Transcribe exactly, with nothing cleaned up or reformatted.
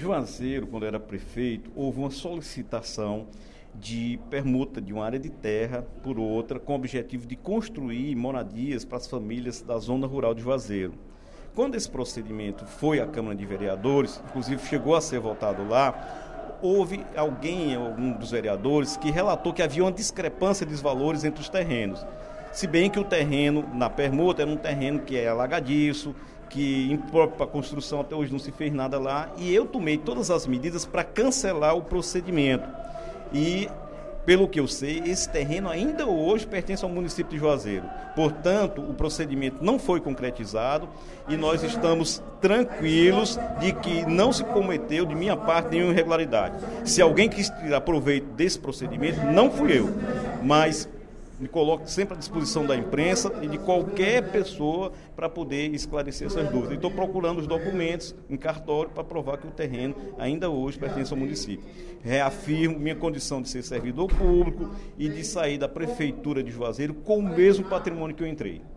Juazeiro, quando era prefeito, houve uma solicitação de permuta de uma área de terra por outra, com o objetivo de construir moradias para as famílias da zona rural de Juazeiro. Quando esse procedimento foi à Câmara de Vereadores, inclusive chegou a ser votado lá, houve alguém, algum dos vereadores, que relatou que havia uma discrepância de valores entre os terrenos. Se bem que o terreno na permuta era um terreno que é alagadiço, que impróprio para a construção, até hoje não se fez nada lá, e eu tomei todas as medidas para cancelar o procedimento. E, pelo que eu sei, esse terreno ainda hoje pertence ao município de Juazeiro. Portanto, o procedimento não foi concretizado e nós estamos tranquilos de que não se cometeu, de minha parte, nenhuma irregularidade. Se alguém quis tirar proveito desse procedimento, não fui eu, mas me coloco sempre à disposição da imprensa e de qualquer pessoa para poder esclarecer essas dúvidas. Estou procurando os documentos em cartório para provar que o terreno ainda hoje pertence ao município. Reafirmo minha condição de ser servidor público e de sair da Prefeitura de Juazeiro com o mesmo patrimônio que eu entrei.